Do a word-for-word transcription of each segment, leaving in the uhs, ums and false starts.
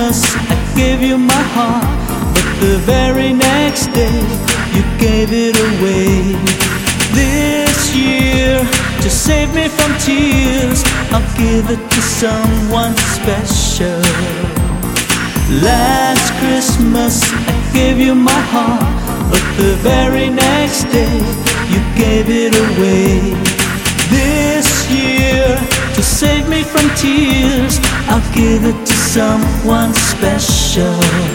Christmas I gave you my heart, but the very next day you gave it away. This year, to save me from tears, I'll give it to someone special. Last Christmas I gave you my heart, but the very next day you gave it away. This year, to save me from tears, I'll give it to someone special.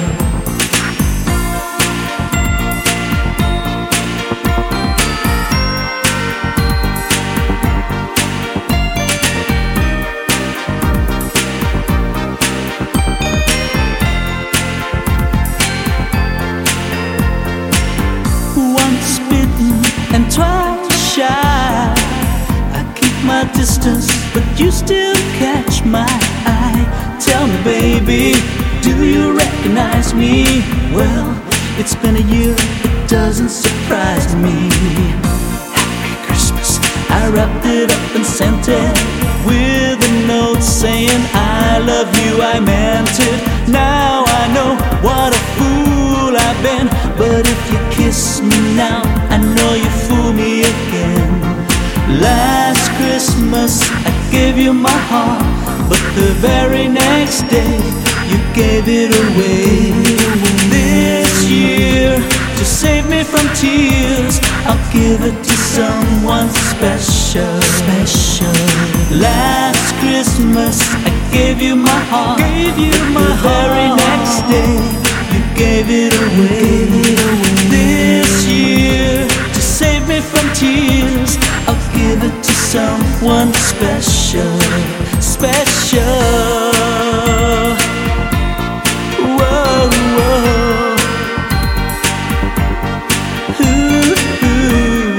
Once bitten and twice shy, I keep my distance, but you still catch my eye. Tell me, baby, do you recognize me? Well, it's been a year, it doesn't surprise me. Happy Christmas, I wrapped it up and sent it with a note saying I love you, I meant it. Now I know what a fool I've been, but if you kiss me now, I know you fool me again. Last Christmas I gave you my heart, but the very next day you gave it away. This year, to save me from tears, I'll give it to someone special. Special. Last Christmas I gave you my heart, gave you my the very heart. Next day you gave it away. This year, to save me from tears, I'll give it to someone special. Special. Whoa, whoa. Ooh, ooh.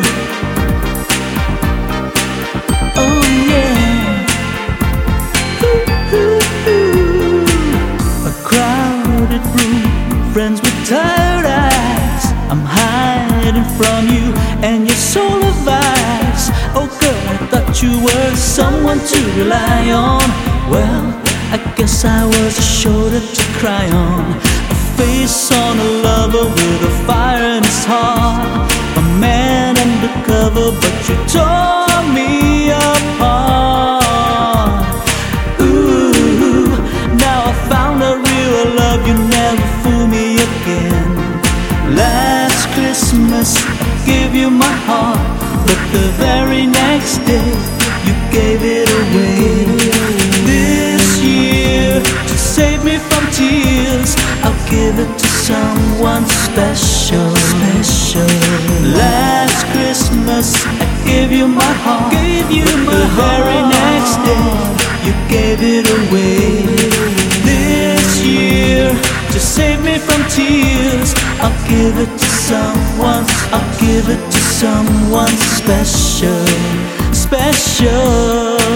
Oh yeah. Ooh, ooh, ooh. A crowded room, friends with tired eyes. I'm hiding from you and your soul of ice. Oh girl, I thought you were someone to rely on. Well, I guess I was a shoulder to cry on, a face on a lover with a fire in his heart, a man undercover, but you tore me apart. Ooh, now I found a real love, you never fool me again. Last Christmas I gave you my heart, but the very next day you gave it away. This year, to save me from tears, I'll give it to someone special. Special. Last Christmas I gave you my heart, gave you my the very heart. Next day you gave it away. This year, to save me from tears, I'll give it to someone, I'll give it to someone special, special.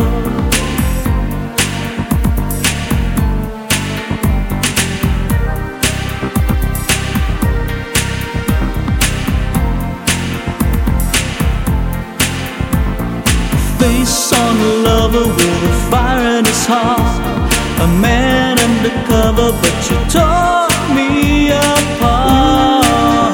Face on a lover with a fire in his heart, a man undercover, but you tore me apart.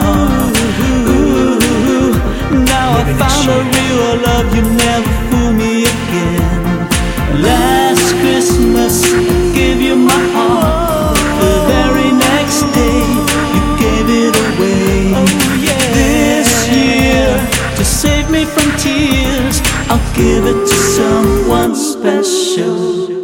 Ooh, now I found a real love, you never fool me again. Last Christmas I gave you my heart, the very next day you gave it away. This year, to save me from tears, I'll give it to someone special.